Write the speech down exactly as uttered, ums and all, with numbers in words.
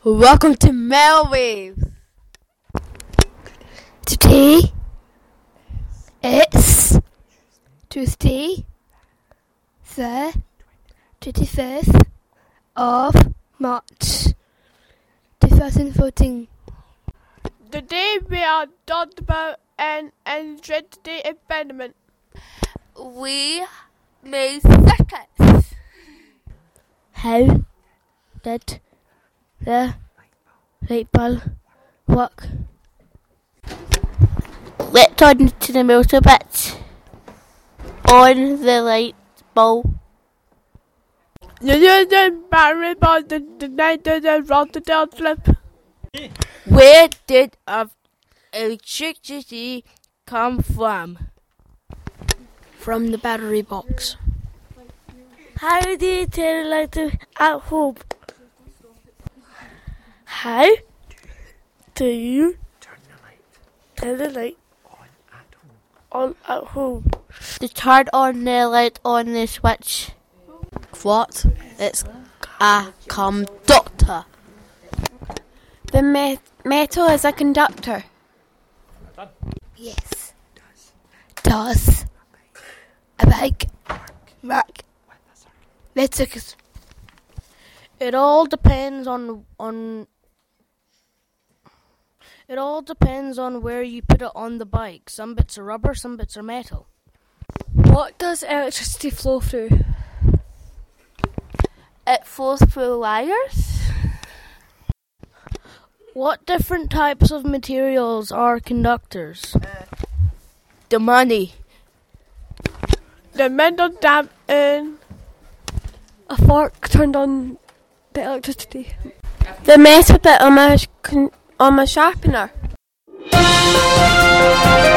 Welcome to Melwaves. Today it's Tuesday, the twenty-fifth of March, twenty fourteen. Today we are talking about an identity impediment. We made circuits. How did the light bulb work? Let's turn to the motor bit on the light bulb. The user battery bought the detonated and rotated flip. Where did our electricity come from? From the battery box. How do you turn a light at home? How do you turn the light on at home? To turn on the light on the switch. What? It's a conductor. The me- metal is a conductor. Yes. Does a bike work with circuits? It all depends on on. It all depends on where you put it on the bike. Some bits are rubber, some bits are metal. What does electricity flow through? It flows through wires. What different types of materials are conductors? The money. The metal tap in. A fork turned on the electricity. The metal bit on my, on my sharpener.